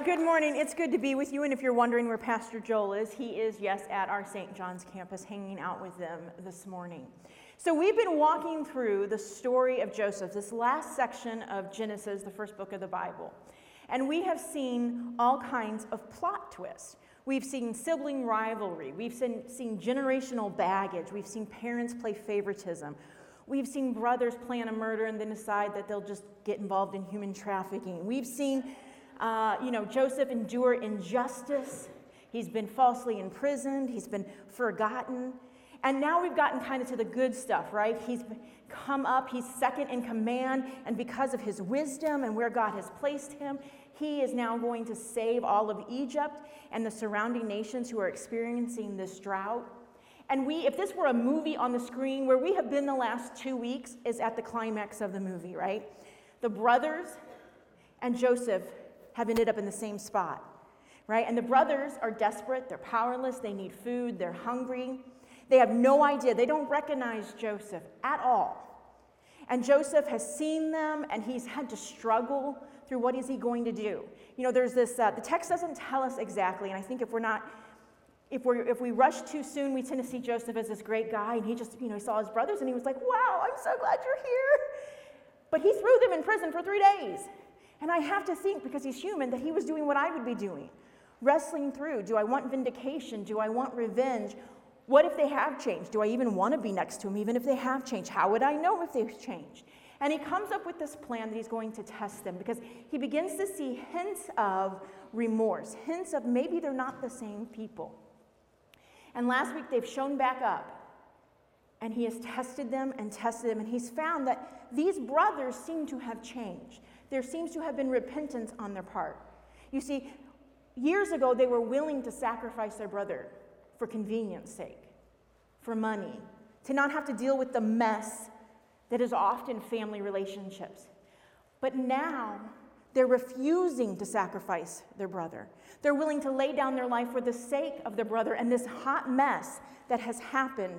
Good morning. It's good to be with you. And if you're wondering where Pastor Joel is, he is, yes, at our St. John's campus, hanging out with them this morning. So we've been walking through the story of Joseph, this last section of Genesis, the first book of the Bible. And we have seen all kinds of plot twists. We've seen sibling rivalry. We've seen generational baggage. We've seen parents play favoritism. We've seen brothers plan a murder and then decide that they'll just get involved in human trafficking. We've seen Joseph endure injustice. He's been falsely imprisoned. He's been forgotten. And now we've gotten kind of to the good stuff, right? He's come up. He's second in command. And because of his wisdom and where God has placed him, he is now going to save all of Egypt and the surrounding nations who are experiencing this drought. And if this were a movie on the screen, where we have been the last 2 weeks is at the climax of the movie, right? The brothers and Joseph have ended up in the same spot, right? And the brothers are desperate, they're powerless, they need food, they're hungry. They have no idea, they don't recognize Joseph at all. And Joseph has seen them, and he's had to struggle through what is he going to do. You know, there's this, the text doesn't tell us exactly, and I think if we rush too soon, we tend to see Joseph as this great guy, and he just, he saw his brothers, and he was like, wow, I'm so glad you're here. But he threw them in prison for 3 days. And I have to think, because he's human, that he was doing what I would be doing. Wrestling through, do I want vindication? Do I want revenge? What if they have changed? Do I even want to be next to him, even if they have changed? How would I know if they've changed? And he comes up with this plan that he's going to test them, because he begins to see hints of remorse, hints of maybe they're not the same people. And last week they've shown back up, and he has tested them, and he's found that these brothers seem to have changed. There seems to have been repentance on their part. You see, years ago they were willing to sacrifice their brother for convenience sake, for money, to not have to deal with the mess that is often family relationships. But now they're refusing to sacrifice their brother. They're willing to lay down their life for the sake of their brother and this hot mess that has happened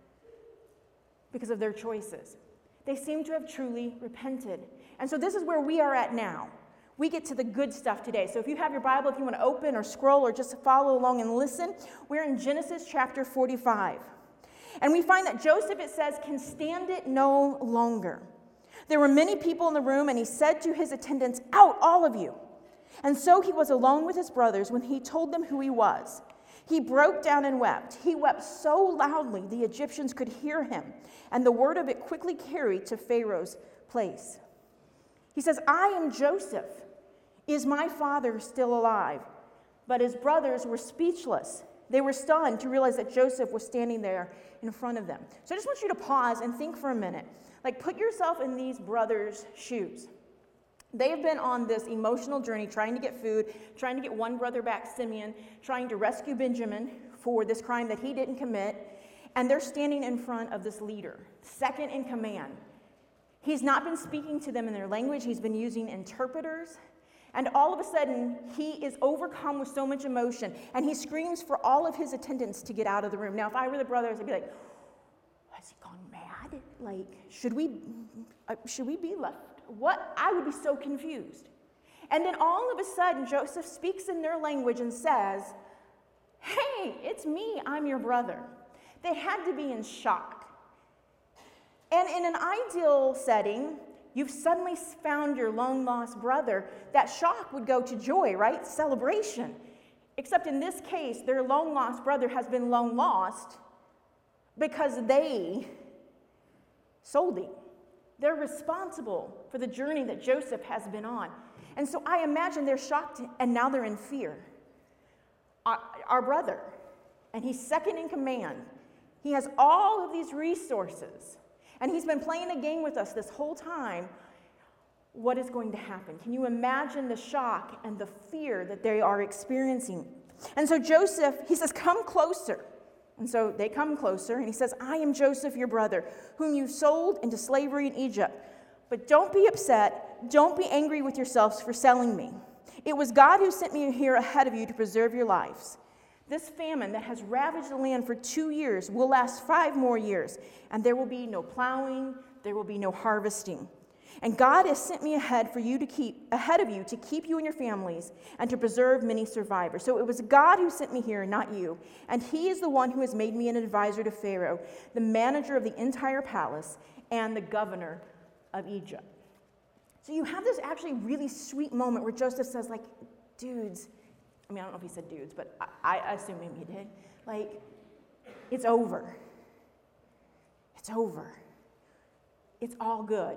because of their choices. They seem to have truly repented. And so this is where we are at now. We get to the good stuff today. So if you have your Bible, if you want to open or scroll or just follow along and listen, we're in Genesis chapter 45. And we find that Joseph, it says, can stand it no longer. There were many people in the room, and he said to his attendants, "Out, all of you." And so he was alone with his brothers when he told them who he was. He broke down and wept. He wept so loudly the Egyptians could hear him, and the word of it quickly carried to Pharaoh's place. He says, "I am Joseph. Is my father still alive?" But his brothers were speechless. They were stunned to realize that Joseph was standing there in front of them. So I just want you to pause and think for a minute. Like, put yourself in these brothers' shoes. They have been on this emotional journey trying to get food, trying to get one brother back, Simeon, trying to rescue Benjamin for this crime that he didn't commit. And they're standing in front of this leader, second in command. He's not been speaking to them in their language. He's been using interpreters. And all of a sudden, he is overcome with so much emotion. And he screams for all of his attendants to get out of the room. Now, if I were the brothers, I'd be like, has he gone mad? Like, should we be left? What? I would be so confused. And then all of a sudden, Joseph speaks in their language and says, "Hey, it's me. I'm your brother." They had to be in shock. And in an ideal setting, you've suddenly found your long-lost brother. That shock would go to joy, right? Celebration. Except in this case, their long-lost brother has been long-lost because they sold him. They're responsible for the journey that Joseph has been on. And so I imagine they're shocked, and now they're in fear. Our brother, and he's second in command. He has all of these resources, and he's been playing a game with us this whole time. What is going to happen? Can you imagine the shock and the fear that they are experiencing? And so Joseph, he says, "Come closer." And so they come closer, and he says, "I am Joseph, your brother, whom you sold into slavery in Egypt. But don't be upset. Don't be angry with yourselves for selling me. It was God who sent me here ahead of you to preserve your lives. This famine that has ravaged the land for 2 years will last 5 more years, and there will be no plowing, there will be no harvesting. And God has sent me ahead of you to keep you and your families and to preserve many survivors. So it was God who sent me here, not you. And he is the one who has made me an advisor to Pharaoh, the manager of the entire palace, and the governor of Egypt. So you have this actually really sweet moment where Joseph says, like, dudes, I mean, I don't know if he said dudes, but I assume maybe he did. Like, it's over. It's over. It's all good.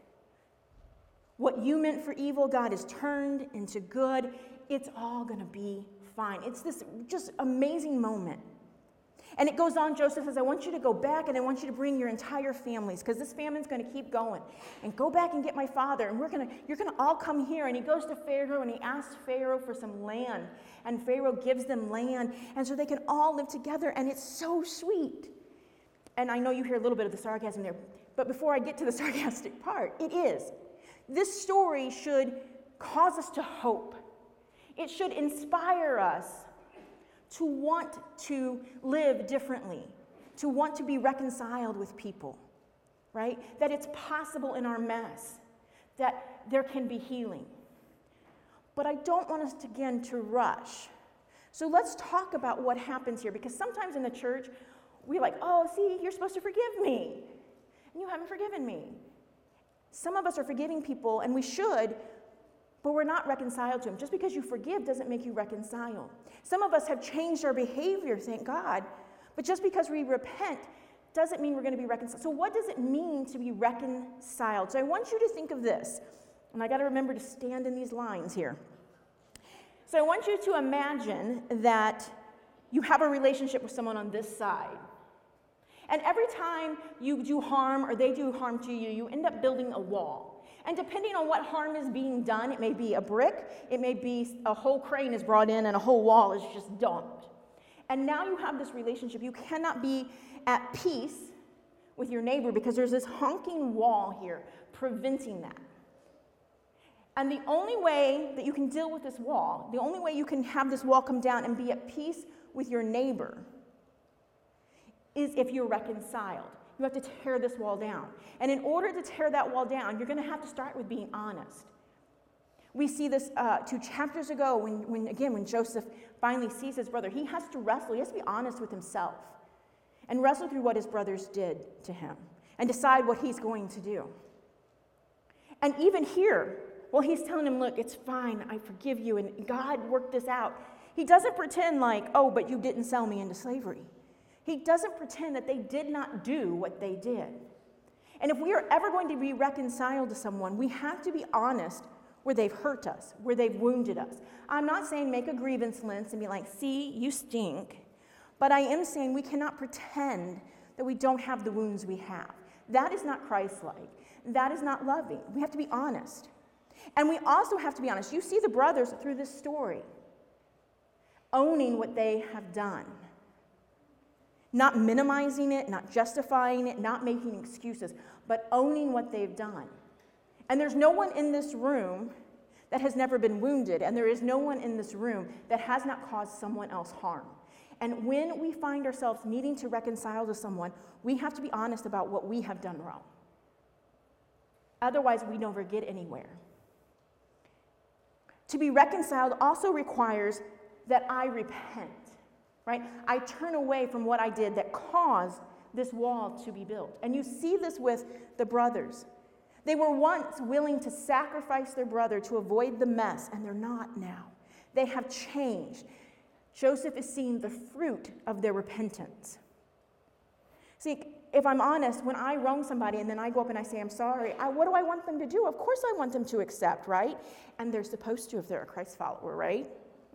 What you meant for evil, God has turned into good. It's all going to be fine. It's this just amazing moment. And it goes on, Joseph says, I want you to go back and I want you to bring your entire families because this famine's going to keep going. And go back and get my father and you're going to all come here. And he goes to Pharaoh and he asks Pharaoh for some land. And Pharaoh gives them land. And so they can all live together. And it's so sweet. And I know you hear a little bit of the sarcasm there. But before I get to the sarcastic part, it is. This story should cause us to hope. It should inspire us to want to live differently, to want to be reconciled with people, right? That it's possible in our mess, that there can be healing. But I don't want us, again, to rush. So let's talk about what happens here, because sometimes in the church, we're like, oh, see, you're supposed to forgive me, and you haven't forgiven me. Some of us are forgiving people, and we should, but we're not reconciled to them. Just because you forgive doesn't make you reconcile. Some of us have changed our behavior, thank God, but just because we repent doesn't mean we're going to be reconciled. So what does it mean to be reconciled? So I want you to think of this, and I got to remember to stand in these lines here. So I want you to imagine that you have a relationship with someone on this side. And every time you do harm or they do harm to you, you end up building a wall. And depending on what harm is being done, it may be a brick, it may be a whole crane is brought in and a whole wall is just dumped. And now you have this relationship. You cannot be at peace with your neighbor because there's this honking wall here preventing that. And the only way that you can deal with this wall, the only way you can have this wall come down and be at peace with your neighbor is if you're reconciled. You have to tear this wall down. And in order to tear that wall down, you're going to have to start with being honest. We see this 2 chapters ago when Joseph finally sees his brother. He has to wrestle. He has to be honest with himself and wrestle through what his brothers did to him and decide what he's going to do. And even here, well, he's telling him, look, it's fine. I forgive you. And God worked this out. He doesn't pretend like, oh, but you didn't sell me into slavery. He doesn't pretend that they did not do what they did. And if we are ever going to be reconciled to someone, we have to be honest where they've hurt us, where they've wounded us. I'm not saying make a grievance list and be like, see, you stink. But I am saying we cannot pretend that we don't have the wounds we have. That is not Christ-like. That is not loving. We have to be honest. And we also have to be honest. You see the brothers through this story owning what they have done. Not minimizing it, not justifying it, not making excuses, but owning what they've done. And there's no one in this room that has never been wounded, and there is no one in this room that has not caused someone else harm. And when we find ourselves needing to reconcile to someone, we have to be honest about what we have done wrong. Otherwise, we never get anywhere. To be reconciled also requires that I repent. Right? I turn away from what I did that caused this wall to be built. And you see this with the brothers. They were once willing to sacrifice their brother to avoid the mess, and they're not now. They have changed. Joseph is seeing the fruit of their repentance. See, if I'm honest, when I wrong somebody and then I go up and I say, I'm sorry, what do I want them to do? Of course I want them to accept, right? And they're supposed to if they're a Christ follower, right?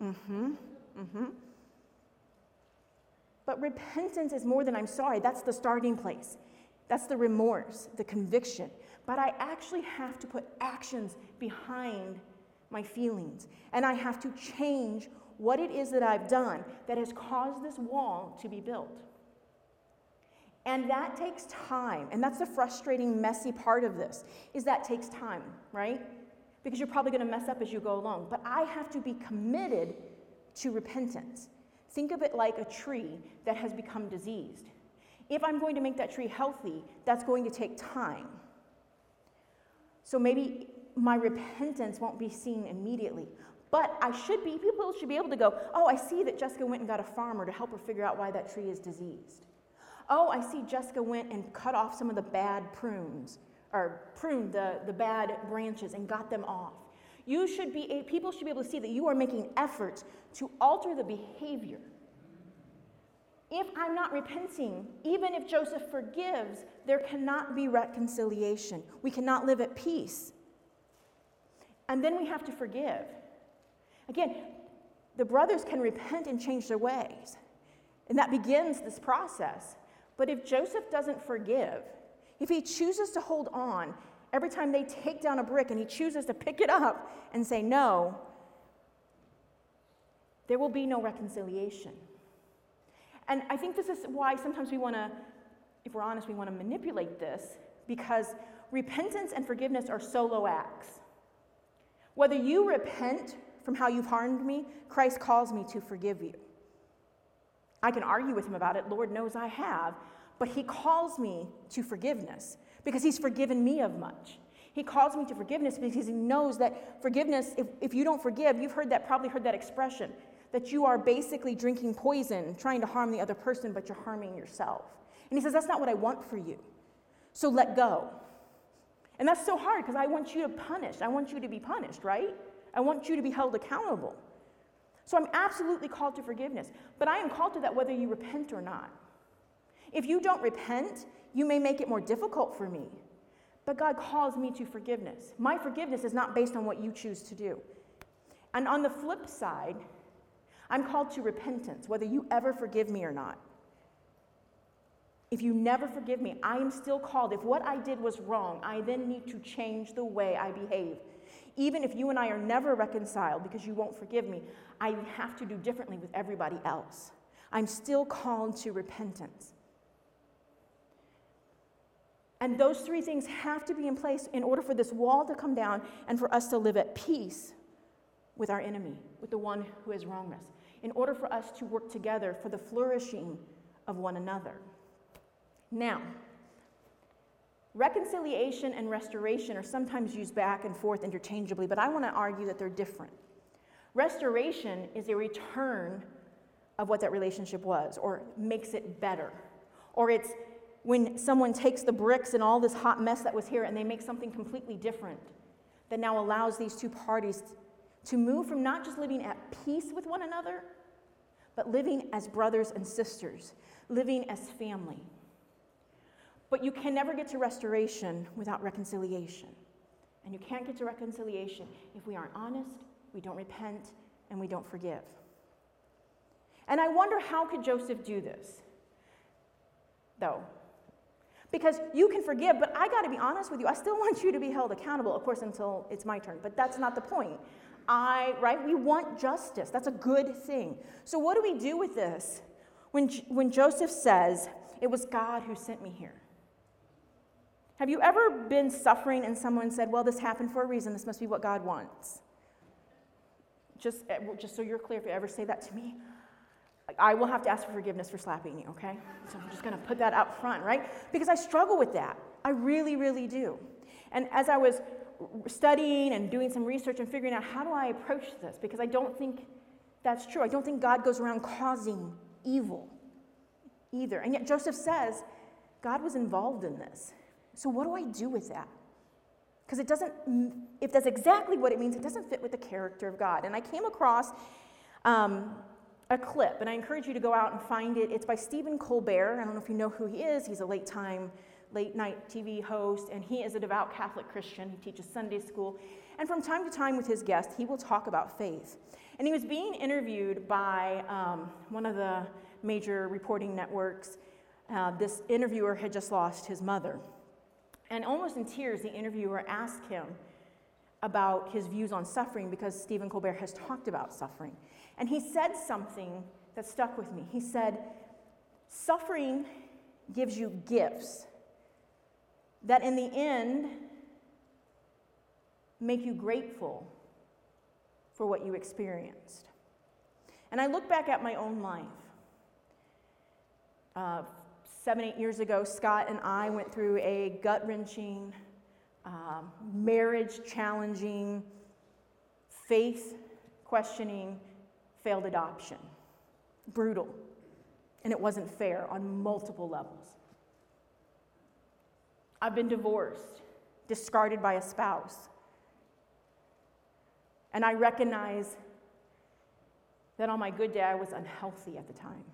But repentance is more than I'm sorry. That's the starting place. That's the remorse, the conviction. But I actually have to put actions behind my feelings. And I have to change what it is that I've done that has caused this wall to be built. And that takes time. And that's the frustrating, messy part of this, is that takes time, right? Because you're probably going to mess up as you go along. But I have to be committed to repentance. Think of it like a tree that has become diseased. If I'm going to make that tree healthy, that's going to take time. So maybe my repentance won't be seen immediately. But people should be able to go, oh, I see that Jessica went and got a farmer to help her figure out why that tree is diseased. Oh, I see Jessica went and cut off some of the bad prunes, or pruned the bad branches and got them off. People should be able to see that you are making efforts to alter the behavior. If I'm not repenting, even if Joseph forgives, there cannot be reconciliation. We cannot live at peace. And then we have to forgive. Again, the brothers can repent and change their ways. And that begins this process. But if Joseph doesn't forgive, if he chooses to hold on every time they take down a brick and he chooses to pick it up and say no, there will be no reconciliation. And I think this is why sometimes we want to, if we're honest, we want to manipulate this, because repentance and forgiveness are solo acts. Whether you repent from how you've harmed me, Christ calls me to forgive you. I can argue with him about it, Lord knows I have, but he calls me to forgiveness because he's forgiven me of much. He calls me to forgiveness because he knows that forgiveness, if you don't forgive, probably heard that expression, that you are basically drinking poison, trying to harm the other person, but you're harming yourself. And he says, that's not what I want for you. So let go. And that's so hard because I want you to punish. I want you to be punished, right? I want you to be held accountable. So I'm absolutely called to forgiveness. But I am called to that whether you repent or not. If you don't repent, you may make it more difficult for me. But God calls me to forgiveness. My forgiveness is not based on what you choose to do. And on the flip side, I'm called to repentance, whether you ever forgive me or not. If you never forgive me, I am still called. If what I did was wrong, I then need to change the way I behave. Even if you and I are never reconciled because you won't forgive me, I have to do differently with everybody else. I'm still called to repentance. And those three things have to be in place in order for this wall to come down and for us to live at peace with our enemy, with the one who has wronged us, in order for us to work together for the flourishing of one another. Now, reconciliation and restoration are sometimes used back and forth interchangeably, but I want to argue that they're different. Restoration is a return of what that relationship was, or makes it better. Or it's when someone takes the bricks and all this hot mess that was here and they make something completely different that now allows these two parties to move from not just living at peace with one another, but living as brothers and sisters, living as family. But you can never get to restoration without reconciliation. And you can't get to reconciliation if we aren't honest, we don't repent, and we don't forgive. And I wonder, how could Joseph do this, though? Because you can forgive, but I got to be honest with you, I still want you to be held accountable, of course, until it's my turn. But that's not the point. We want justice. That's a good thing. So what do we do with this when Joseph says, it was God who sent me here? Have you ever been suffering and someone said, well, this happened for a reason. This must be what God wants? Just so you're clear, if you ever say that to me, I will have to ask for forgiveness for slapping you, okay? So I'm just going to put that up front, right? Because I struggle with that. I really, really do. And as I was studying and doing some research and figuring out how do I approach this, because I don't think that's true. I don't think God goes around causing evil either. And yet Joseph says God was involved in this. So what do I do with that? Because if that's exactly what it means, it doesn't fit with the character of God. And I came across a clip, and I encourage you to go out and find it. It's by Stephen Colbert. I don't know if you know who he is. He's a late night TV host, and he is a devout Catholic Christian. He teaches Sunday school. And from time to time with his guests, he will talk about faith. And he was being interviewed by one of the major reporting networks. This interviewer had just lost his mother. And almost in tears, the interviewer asked him about his views on suffering, because Stephen Colbert has talked about suffering. And he said something that stuck with me. He said, suffering gives you gifts that in the end make you grateful for what you experienced. And I look back at my own life. 7-8 years ago, Scott and I went through a gut-wrenching marriage challenging, faith questioning, failed adoption. Brutal. And it wasn't fair on multiple levels. I've been divorced, discarded by a spouse. And I recognize that on my good day, I was unhealthy at the time.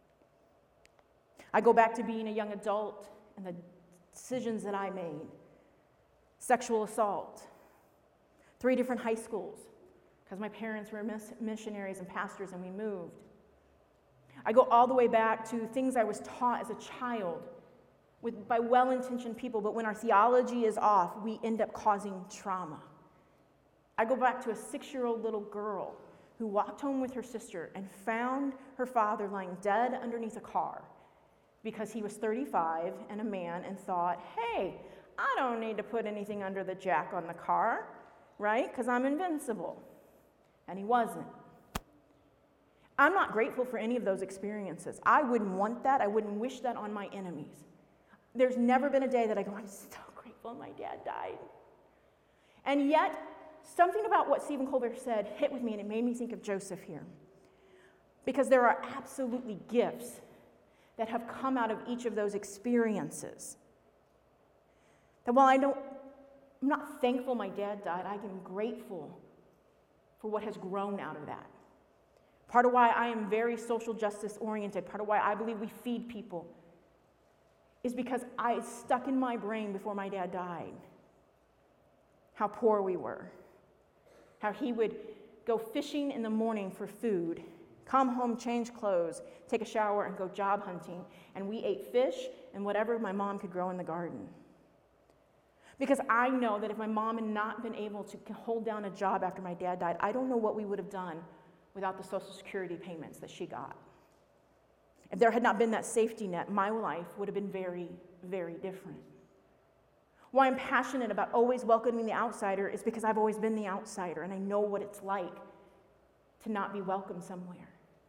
I go back to being a young adult and the decisions that I made. Sexual assault. 3 different high schools, because my parents were missionaries and pastors and we moved. I go all the way back to things I was taught as a child by well-intentioned people, but when our theology is off, we end up causing trauma. I go back to a 6-year-old little girl who walked home with her sister and found her father lying dead underneath a car because he was 35 and a man and thought, hey, I don't need to put anything under the jack on the car, right? Because I'm invincible. And he wasn't. I'm not grateful for any of those experiences. I wouldn't want that. I wouldn't wish that on my enemies. There's never been a day that I go, I'm so grateful my dad died. And yet, something about what Stephen Colbert said hit with me, and it made me think of Joseph here. Because there are absolutely gifts that have come out of each of those experiences. That while I'm not thankful my dad died, I am grateful for what has grown out of that. Part of why I am very social justice oriented, part of why I believe we feed people, is because I stuck in my brain before my dad died how poor we were. How he would go fishing in the morning for food, come home, change clothes, take a shower, and go job hunting. And we ate fish and whatever my mom could grow in the garden. Because I know that if my mom had not been able to hold down a job after my dad died, I don't know what we would have done without the Social Security payments that she got. If there had not been that safety net, my life would have been very, very different. Why I'm passionate about always welcoming the outsider is because I've always been the outsider and I know what it's like to not be welcome somewhere.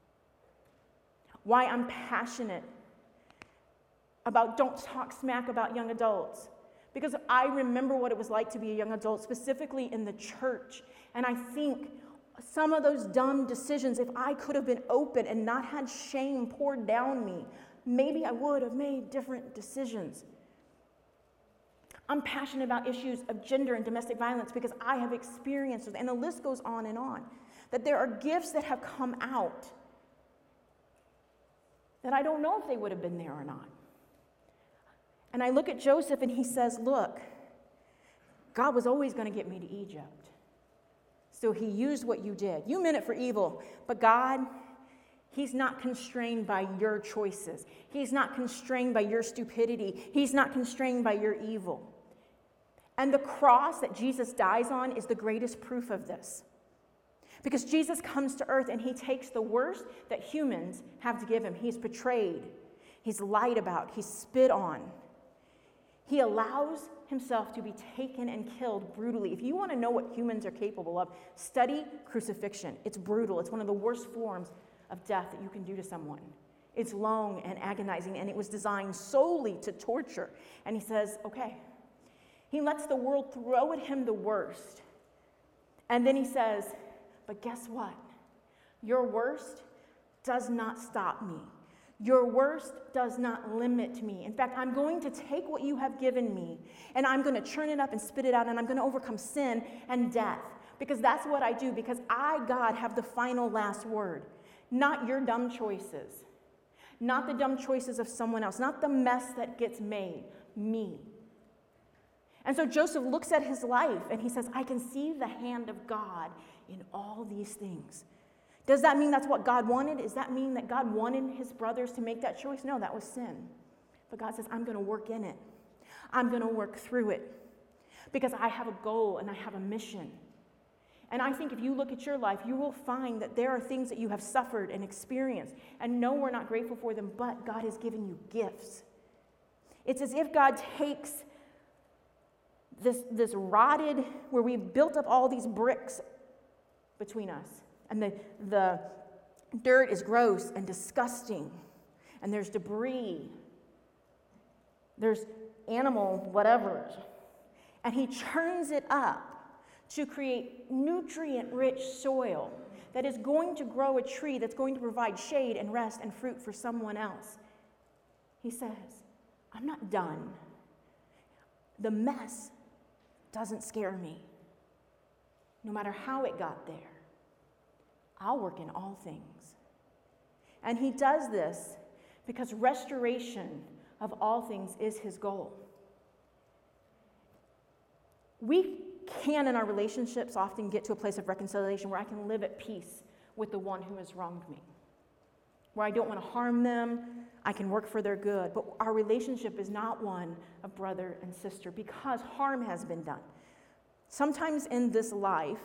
Why I'm passionate about don't talk smack about young adults. Because I remember what it was like to be a young adult, specifically in the church. And I think some of those dumb decisions, if I could have been open and not had shame poured down me, maybe I would have made different decisions. I'm passionate about issues of gender and domestic violence because I have experienced it, and the list goes on and on. That there are gifts that have come out that I don't know if they would have been there or not. And I look at Joseph and he says, look, God was always going to get me to Egypt. So he used what you did. You meant it for evil, but God, he's not constrained by your choices. He's not constrained by your stupidity. He's not constrained by your evil. And the cross that Jesus dies on is the greatest proof of this. Because Jesus comes to earth and he takes the worst that humans have to give him. He's betrayed. He's lied about. He's spit on. He allows himself to be taken and killed brutally. If you want to know what humans are capable of, study crucifixion. It's brutal. It's one of the worst forms of death that you can do to someone. It's long and agonizing, and it was designed solely to torture. And he says, okay. He lets the world throw at him the worst. And then he says, but guess what? Your worst does not stop me. Your worst does not limit me. In fact, I'm going to take what you have given me, and I'm going to churn it up and spit it out, and I'm going to overcome sin and death. Because that's what I do, because I, God, have the final last word. Not your dumb choices. Not the dumb choices of someone else. Not the mess that gets made. Me. And so Joseph looks at his life, and he says, I can see the hand of God in all these things. Does that mean that's what God wanted? Does that mean that God wanted his brothers to make that choice? No, that was sin. But God says, I'm going to work in it. I'm going to work through it. Because I have a goal and I have a mission. And I think if you look at your life, you will find that there are things that you have suffered and experienced. And no, we're not grateful for them, but God has given you gifts. It's as if God takes this rotted, where we've built up all these bricks between us. And the dirt is gross and disgusting. And there's debris. There's animal whatever. and he churns it up to create nutrient-rich soil that is going to grow a tree that's going to provide shade and rest and fruit for someone else. He says, I'm not done. The mess doesn't scare me. No matter how it got there, I'll work in all things. And he does this because restoration of all things is his goal. We can, in our relationships, often get to a place of reconciliation where I can live at peace with the one who has wronged me, where I don't want to harm them, I can work for their good. But our relationship is not one of brother and sister because harm has been done. Sometimes in this life,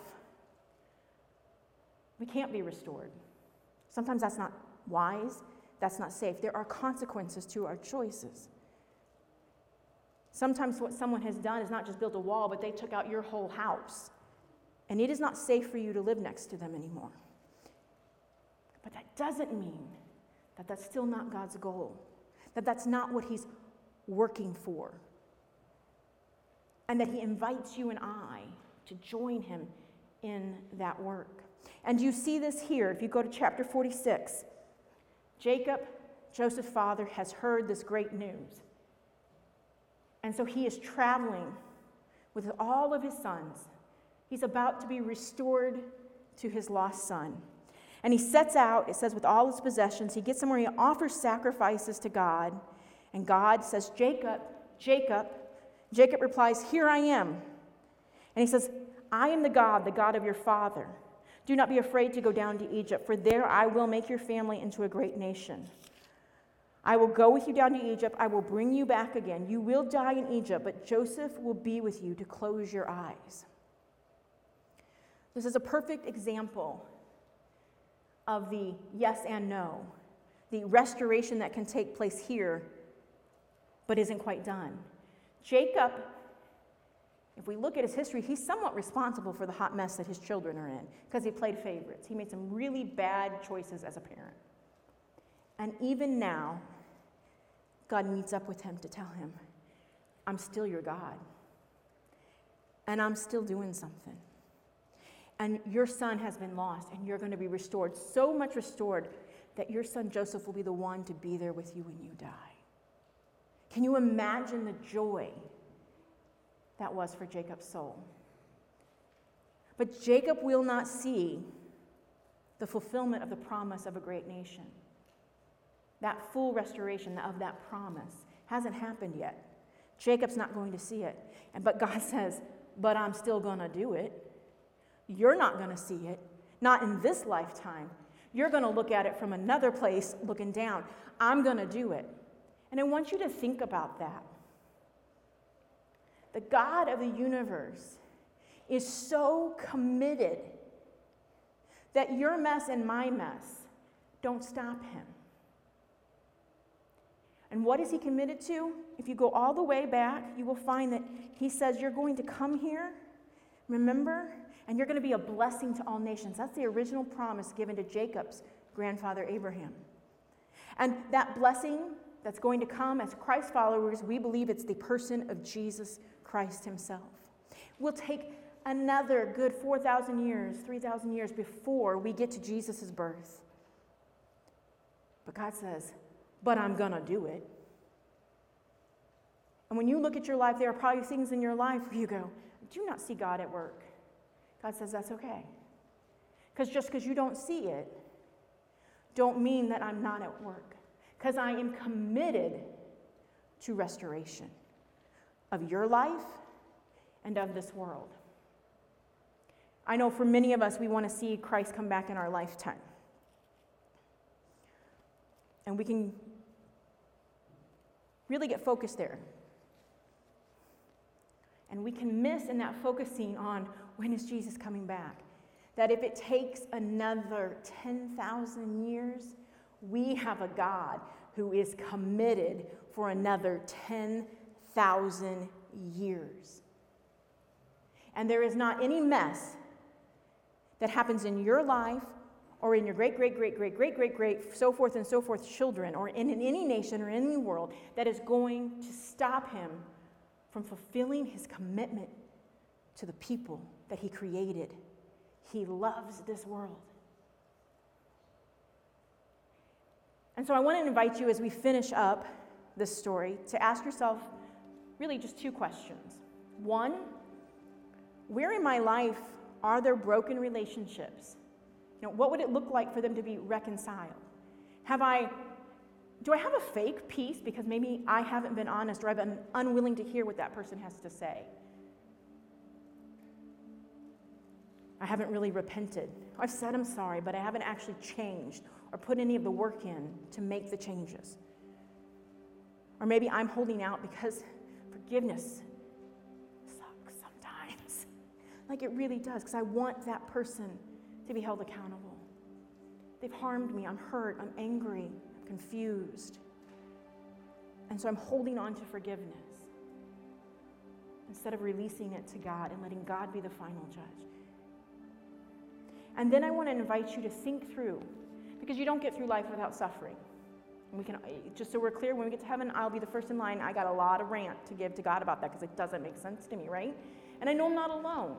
we can't be restored. Sometimes that's not wise, that's not safe. There are consequences to our choices. Sometimes what someone has done is not just built a wall, but they took out your whole house. And it is not safe for you to live next to them anymore. But that doesn't mean that that's still not God's goal, that that's not what he's working for, and that he invites you and I to join him in that work. And you see this here. If you go to chapter 46, Jacob, Joseph's father, has heard this great news. And so he is traveling with all of his sons. He's about to be restored to his lost son. And he sets out, it says, with all his possessions. He gets somewhere, he offers sacrifices to God. And God says, Jacob, Jacob. Jacob replies, here I am. And he says, I am the God of your father. Do not be afraid to go down to Egypt, for there I will make your family into a great nation. I will go with you down to Egypt. I will bring you back again. You will die in Egypt, but Joseph will be with you to close your eyes. This is a perfect example of the yes and no, the restoration that can take place here, but isn't quite done. Jacob, if we look at his history, he's somewhat responsible for the hot mess that his children are in because he played favorites. He made some really bad choices as a parent. And even now, God meets up with him to tell him, I'm still your God. And I'm still doing something. And your son has been lost, and you're going to be restored, so much restored that your son Joseph will be the one to be there with you when you die. Can you imagine the joy that was for Jacob's soul? But Jacob will not see the fulfillment of the promise of a great nation. That full restoration of that promise hasn't happened yet. Jacob's not going to see it. But God says, but I'm still going to do it. You're not going to see it, not in this lifetime. You're going to look at it from another place, looking down. I'm going to do it. And I want you to think about that. The God of the universe is so committed that your mess and my mess don't stop him. And what is he committed to? If you go all the way back, you will find that he says, you're going to come here, remember? And you're going to be a blessing to all nations. That's the original promise given to Jacob's grandfather Abraham. And that blessing that's going to come as Christ followers, we believe it's the person of Jesus Christ himself. We'll take another good 4,000 years, 3,000 years before we get to Jesus' birth. But God says, but I'm going to do it. And when you look at your life, there are probably things in your life where you go, I do not see God at work. God says that's okay. Because just because you don't see it, don't mean that I'm not at work. Because I am committed to restoration of your life and of this world. I know for many of us, we want to see Christ come back in our lifetime. And we can really get focused there. And we can miss in that focusing on when is Jesus coming back. That if it takes another 10,000 years, we have a God who is committed for another 10,000 years. And there is not any mess that happens in your life or in your great, so forth and so forth children, or in any nation or in any world that is going to stop him from fulfilling his commitment to the people that he created. He loves this world. And so I want to invite you as we finish up this story to ask yourself really just two questions. One, where in my life are there broken relationships? What would it look like for them to be reconciled? Do I have a fake peace because maybe I haven't been honest or I've been unwilling to hear what that person has to say? I haven't really repented. I've said I'm sorry, but I haven't actually changed or put any of the work in to make the changes. Or maybe I'm holding out because forgiveness sucks sometimes. Like it really does, because I want that person to be held accountable. They've harmed me, I'm hurt, I'm angry, I'm confused. And so I'm holding on to forgiveness instead of releasing it to God and letting God be the final judge. And then I want to invite you to think through, because you don't get through life without suffering. And we can, just so we're clear, when we get to heaven, I'll be the first in line. I got a lot of rant to give to God about that because it doesn't make sense to me, right? And I know I'm not alone.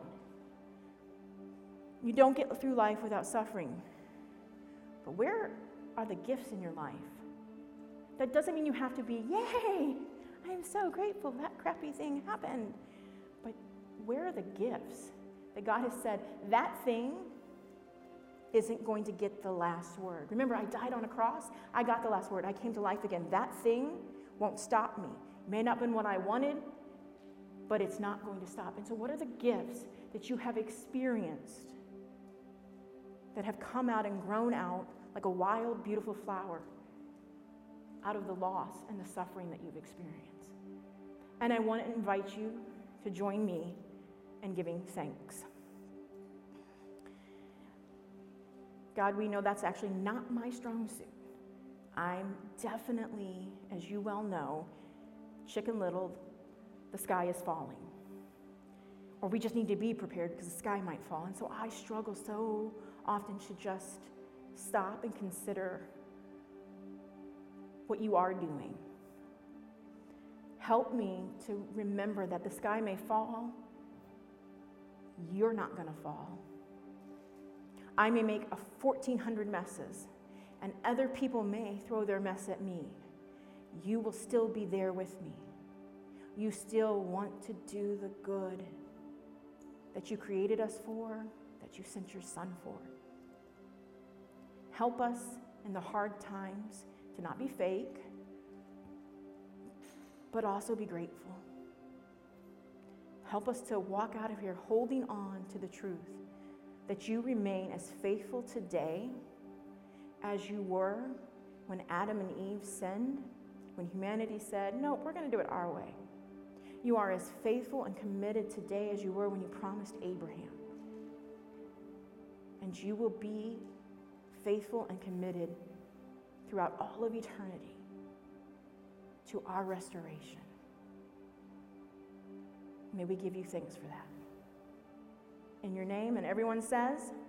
You don't get through life without suffering. But where are the gifts in your life? That doesn't mean you have to be, yay, I am so grateful that crappy thing happened. But where are the gifts that God has said, that thing isn't going to get the last word? Remember, I died on a cross. I got the last word. I came to life again. That thing won't stop me. It may not have been what I wanted, but it's not going to stop. And so what are the gifts that you have experienced that have come out and grown out like a wild, beautiful flower out of the loss and the suffering that you've experienced? And I want to invite you to join me in giving thanks. God, we know that's actually not my strong suit. I'm definitely, as you well know, Chicken Little, the sky is falling. Or we just need to be prepared because the sky might fall. And so I struggle so often to just stop and consider what you are doing. Help me to remember that the sky may fall. You're not going to fall. I may make 1,400 messes, and other people may throw their mess at me. You will still be there with me. You still want to do the good that you created us for, that you sent your Son for. Help us in the hard times to not be fake, but also be grateful. Help us to walk out of here holding on to the truth that you remain as faithful today as you were when Adam and Eve sinned, when humanity said, no, we're going to do it our way. You are as faithful and committed today as you were when you promised Abraham. And you will be faithful and committed throughout all of eternity to our restoration. May we give you thanks for that. In your name, and everyone says,